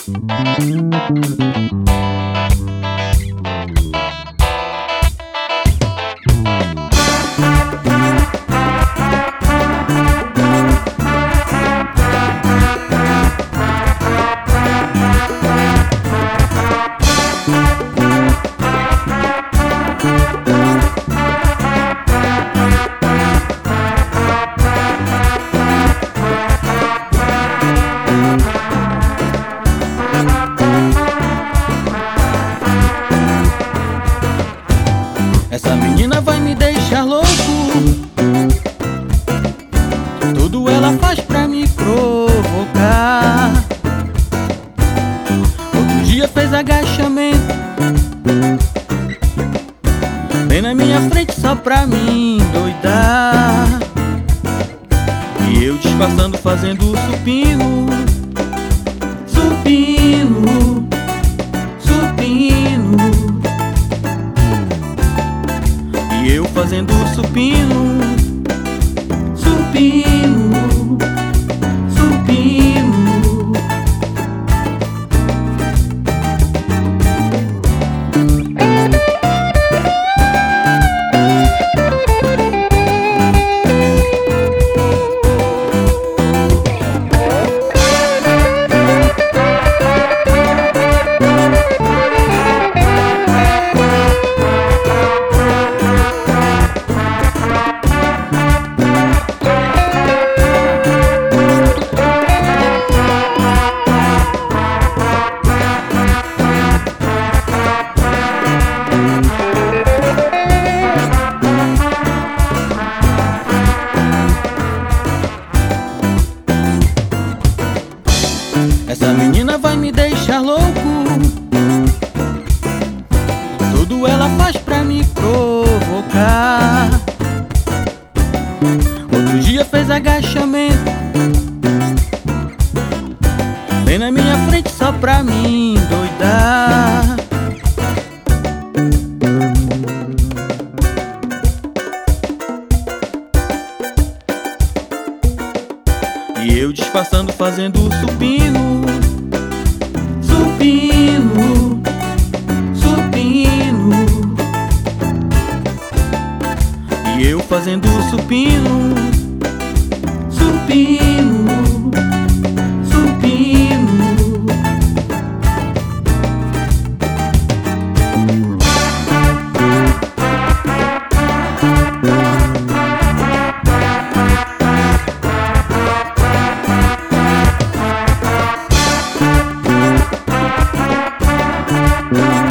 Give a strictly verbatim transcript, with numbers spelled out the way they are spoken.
Essa menina vai me deixar louco. Tudo ela faz pra me provocar. Outro dia fez agachamento bem na minha frente só pra me endoidar. E eu disfarçando fazendo supino. Supino, supino. E eu fazendo supino, supino, supino. Essa menina vai me deixar louco. Tudo ela faz pra me provocar. Outro dia fez agachamento bem na minha frente só pra me endoidar. E eu disfarçando fazendo supino. Supino, supino. E eu fazendo supino. Supino, supino. We'll be right back.